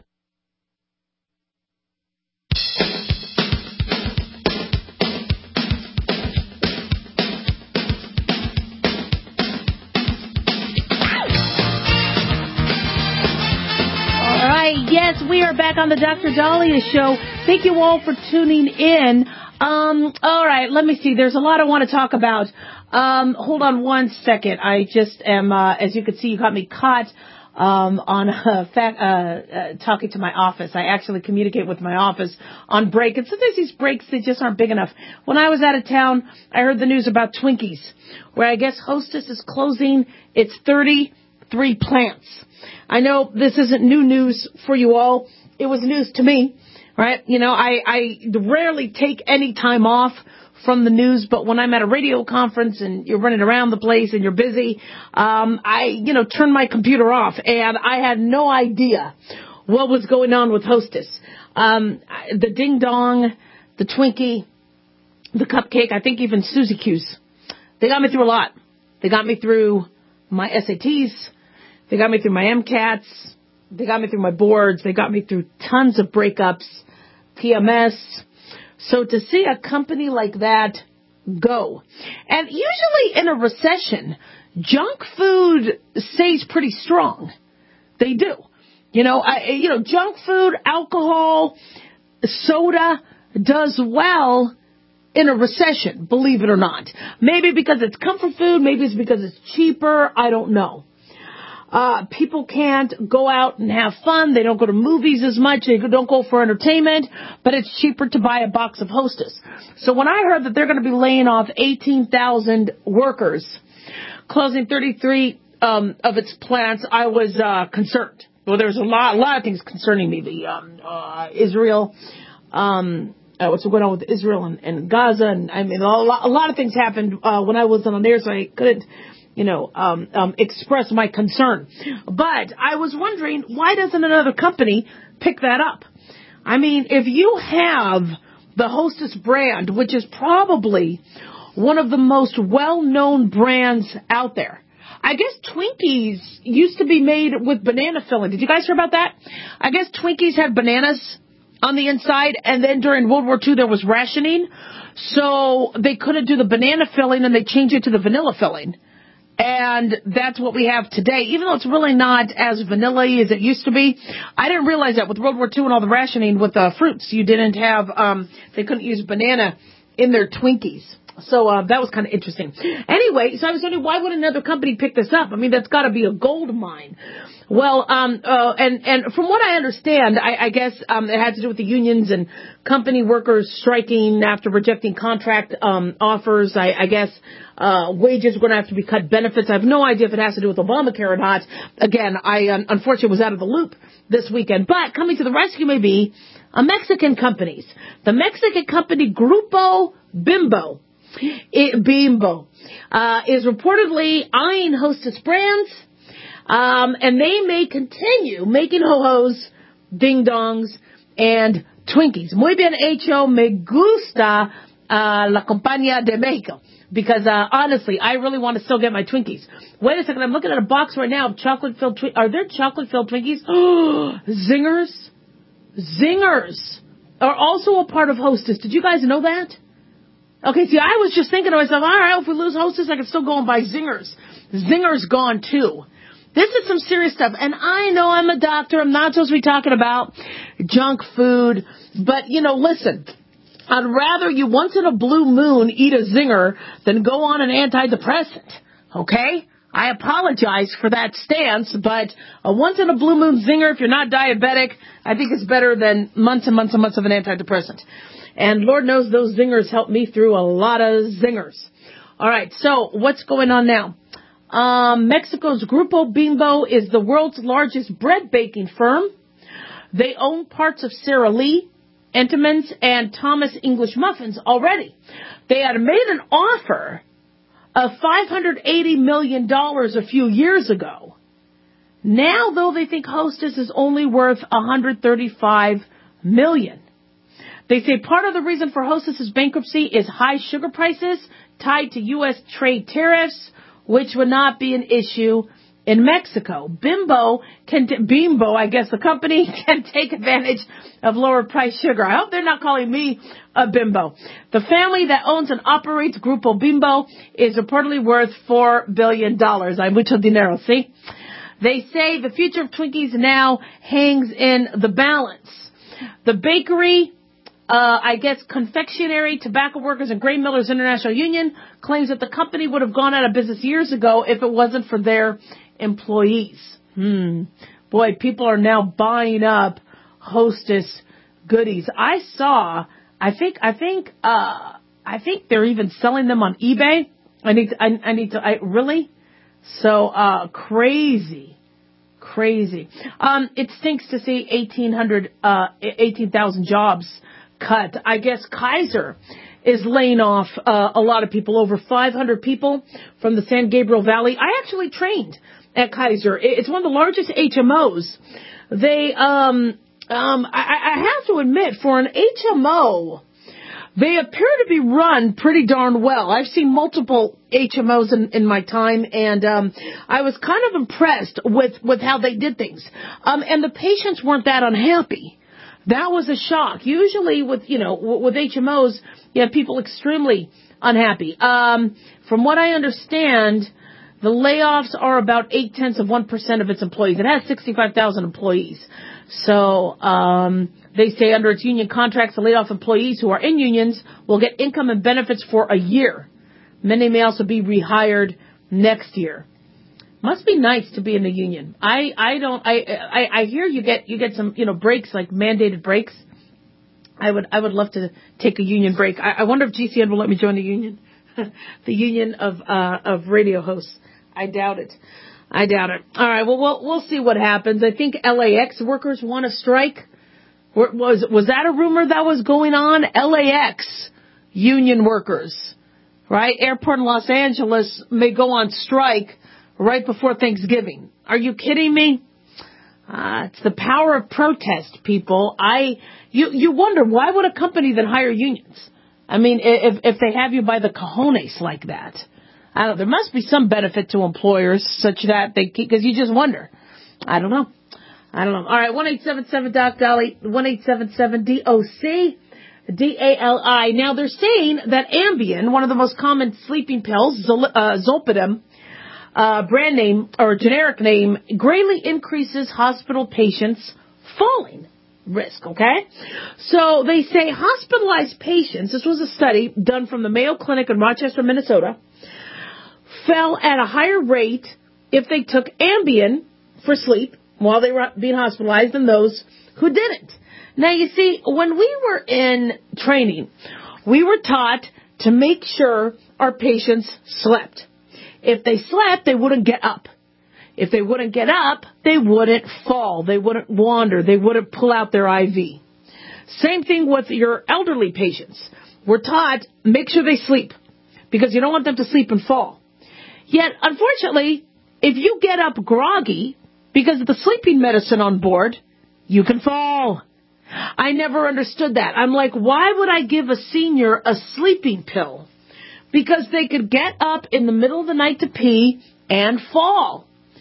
Yes, we are back on the Dr. Dahlia Show. Thank you all for tuning in. All right, let me see. There's a lot I want to talk about. Hold on one second. I just am, as you can see, you got me caught talking to my office. I actually communicate with my office on break, and sometimes these breaks, they just aren't big enough. When I was out of town, I heard the news about Twinkies, where I guess Hostess is closing its 33 plants. I know this isn't new news for you all. It was news to me, right? You know, I rarely take any time off from the news, but when I'm at a radio conference and you're running around the place and you're busy, I turn my computer off, and I had no idea what was going on with Hostess. The Ding Dong, the Twinkie, the Cupcake, I think even Suzy Q's. They got me through a lot. They got me through my SATs. They got me through my MCATs. They got me through my boards. They got me through tons of breakups, PMS. So to see a company like that go, and usually in a recession, junk food stays pretty strong. They do. Junk food, alcohol, soda does well in a recession, believe it or not. Maybe because it's comfort food, maybe it's because it's cheaper, I don't know. People can't go out and have fun. They don't go to movies as much. They don't go for entertainment, but it's cheaper to buy a box of Hostess. So when I heard that they're going to be laying off 18,000 workers, closing 33 of its plants, I was concerned. Well, there's a lot of things concerning me. The Israel, what's going on with Israel and Gaza, and I mean a lot of things happened when I wasn't on there, so I couldn't express my concern. But I was wondering, why doesn't another company pick that up? I mean, if you have the Hostess brand, which is probably one of the most well-known brands out there. I guess Twinkies used to be made with banana filling. Did you guys hear about that? I guess Twinkies had bananas on the inside, and then during World War II there was rationing, so they couldn't do the banana filling, and they changed it to the vanilla filling. And that's what we have today, even though it's really not as vanilla-y as it used to be. I didn't realize that with World War II and all the rationing with fruits, you didn't have, they couldn't use banana in their Twinkies. So that was kind of interesting. Anyway, so I was wondering, why would another company pick this up? I mean, that's got to be a gold mine. Well, and from what I understand, I guess it had to do with the unions and company workers striking after rejecting contract offers. I guess wages are going to have to be cut, benefits. I have no idea if it has to do with Obamacare or not. Again, I unfortunately was out of the loop this weekend. But coming to the rescue may be Mexican companies. The Mexican company Grupo Bimbo. Bimbo is reportedly eyeing Hostess brands, and they may continue making ho-hos, ding-dongs, and Twinkies. Muy bien hecho, me gusta la compañía de México. Because, honestly, I really want to still get my Twinkies. Wait a second, I'm looking at a box right now of chocolate-filled Twinkies. Are there chocolate-filled Twinkies? Zingers? Zingers are also a part of Hostess. Did you guys know that? Okay, see, I was just thinking to myself, all right, if we lose Hostess, I can still go and buy Zingers. Zingers gone, too. This is some serious stuff. And I know I'm a doctor. I'm not supposed to be talking about junk food. But, listen, I'd rather you once in a blue moon eat a Zinger than go on an antidepressant. Okay? I apologize for that stance, but a once in a blue moon Zinger, if you're not diabetic, I think it's better than months and months and months of an antidepressant. And Lord knows those Zingers helped me through a lot of Zingers. All right, so what's going on now? Mexico's Grupo Bimbo is the world's largest bread baking firm. They own parts of Sara Lee, Entenmann's, and Thomas English Muffins already. They had made an offer of $580 million a few years ago. Now, though, they think Hostess is only worth $135 million. They say part of the reason for Hostess's bankruptcy is high sugar prices tied to U.S. trade tariffs, which would not be an issue in Mexico. Bimbo, I guess the company, can take advantage of lower price sugar. I hope they're not calling me a bimbo. The family that owns and operates Grupo Bimbo is reportedly worth $4 billion. Hay mucho dinero, see? They say the future of Twinkies now hangs in the balance. The bakery, Confectionery, Tobacco Workers, and Grain Millers International Union claims that the company would have gone out of business years ago if it wasn't for their employees. Boy, people are now buying up Hostess goodies. I think they're even selling them on eBay. Really? So, crazy. It stinks to see 18,000 jobs cut. I guess Kaiser is laying off a lot of people, over 500 people from the San Gabriel Valley. I actually trained at Kaiser. It's one of the largest HMOs. They, I have to admit, for an HMO, they appear to be run pretty darn well. I've seen multiple HMOs in my time, and I was kind of impressed with how they did things. And the patients weren't that unhappy. That was a shock. Usually with HMOs, you have people extremely unhappy. From what I understand, the layoffs are about 0.8% of its employees. It has 65,000 employees. So, they say under its union contracts, the laid-off employees who are in unions will get income and benefits for a year. Many may also be rehired next year. Must be nice to be in the union. I hear you get some, breaks, like mandated breaks. I would love to take a union break. I wonder if GCN will let me join the union. The union of radio hosts. I doubt it. All right. Well, we'll see what happens. I think LAX workers want to strike. Was that a rumor that was going on? LAX union workers, right? Airport in Los Angeles may go on strike right before Thanksgiving. Are you kidding me? It's the power of protest, people. You wonder, why would a company that hire unions? I mean, if they have you by the cojones like that. I don't know, there must be some benefit to employers such that they keep, because you just wonder. I don't know. All right, 1-877-DOC-DOLLY, 1-877-DOC-DALI. Now, they're saying that Ambien, one of the most common sleeping pills, Zolpidem, brand name or generic name, greatly increases hospital patients' falling risk, okay? So they say hospitalized patients, this was a study done from the Mayo Clinic in Rochester, Minnesota, fell at a higher rate if they took Ambien for sleep while they were being hospitalized than those who didn't. Now, you see, when we were in training, we were taught to make sure our patients slept. If they slept, they wouldn't get up. If they wouldn't get up, they wouldn't fall. They wouldn't wander. They wouldn't pull out their IV. Same thing with your elderly patients. We're taught, make sure they sleep, because you don't want them to sleep and fall. Yet, unfortunately, if you get up groggy because of the sleeping medicine on board, you can fall. I never understood that. I'm like, why would I give a senior a sleeping pill? Because they could get up in the middle of the night to pee and fall.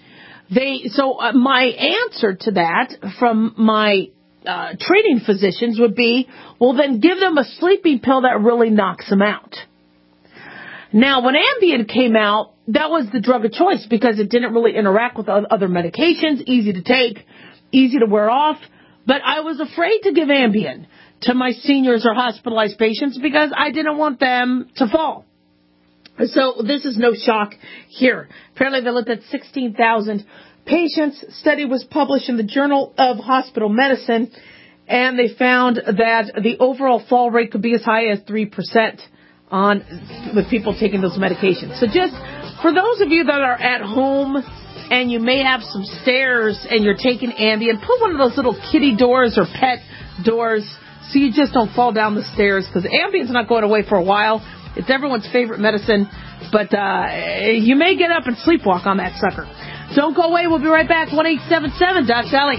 My answer to that from my treating physicians would be, well, then give them a sleeping pill that really knocks them out. Now, when Ambien came out, that was the drug of choice because it didn't really interact with other medications, easy to take, easy to wear off. But I was afraid to give Ambien to my seniors or hospitalized patients because I didn't want them to fall. So this is no shock here. Apparently they looked at 16,000 patients. Study was published in the Journal of Hospital Medicine, and they found that the overall fall rate could be as high as 3% with people taking those medications. So just for those of you that are at home and you may have some stairs and you're taking Ambien, put one of those little kiddie doors or pet doors so you just don't fall down the stairs, because Ambien's not going away for a while. It's everyone's favorite medicine, but you may get up and sleepwalk on that sucker. Don't go away. We'll be right back. 1-877-DOC-DOLLY.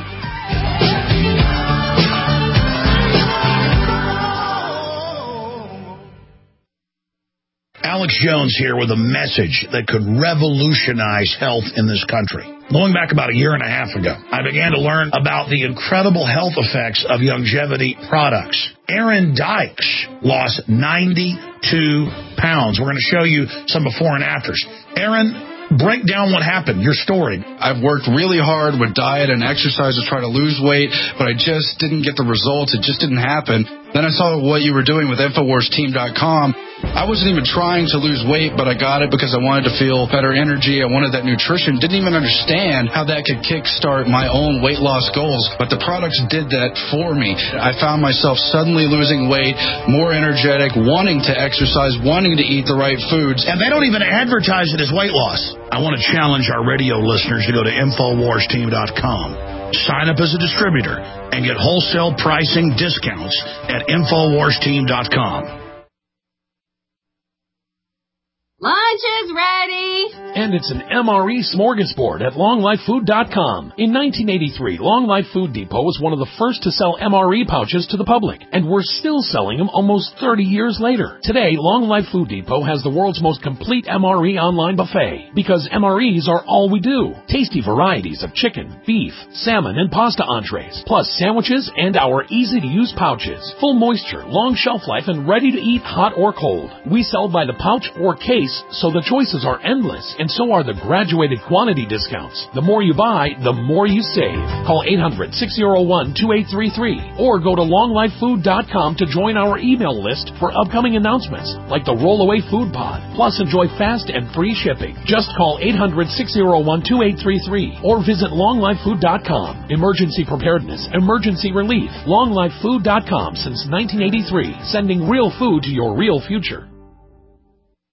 Alex Jones here with a message that could revolutionize health in this country. Going back about a year and a half ago, I began to learn about the incredible health effects of longevity products. Aaron Dykes lost 92 pounds. We're going to show you some before and afters. Aaron, break down what happened, your story. I've worked really hard with diet and exercise to try to lose weight, but I just didn't get the results. It just didn't happen. Then I saw what you were doing with InfoWarsTeam.com. I wasn't even trying to lose weight, but I got it because I wanted to feel better energy. I wanted that nutrition. Didn't even understand how that could kickstart my own weight loss goals, but the products did that for me. I found myself suddenly losing weight, more energetic, wanting to exercise, wanting to eat the right foods. And they don't even advertise it as weight loss. I want to challenge our radio listeners to go to InfoWarsTeam.com. Sign up as a distributor and get wholesale pricing discounts at InfoWarsTeam.com. Lunch is ready! And it's an MRE smorgasbord at LongLifeFood.com. In 1983, Long Life Food Depot was one of the first to sell MRE pouches to the public, and we're still selling them almost 30 years later. Today, Long Life Food Depot has the world's most complete MRE online buffet, because MREs are all we do. Tasty varieties of chicken, beef, salmon, and pasta entrees, plus sandwiches and our easy-to-use pouches. Full moisture, long shelf life, and ready to eat hot or cold. We sell by the pouch or case, so the choices are endless, and so are the graduated quantity discounts. The more you buy, the more you save. Call 800-601-2833 or go to longlifefood.com to join our email list for upcoming announcements like the Rollaway Food Pod. Plus, enjoy fast and free shipping. Just call 800-601-2833 or visit longlifefood.com. Emergency preparedness, emergency relief. longlifefood.com since 1983, sending real food to your real future.